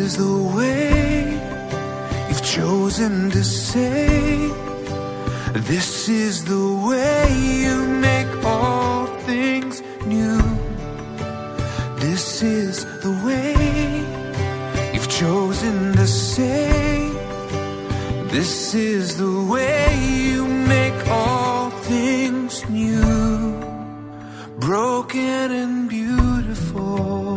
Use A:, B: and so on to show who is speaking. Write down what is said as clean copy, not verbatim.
A: is the way you've chosen to say. This is the way you make all things new. This is the way you've chosen to say. This is the way you make all things new, broken and beautiful.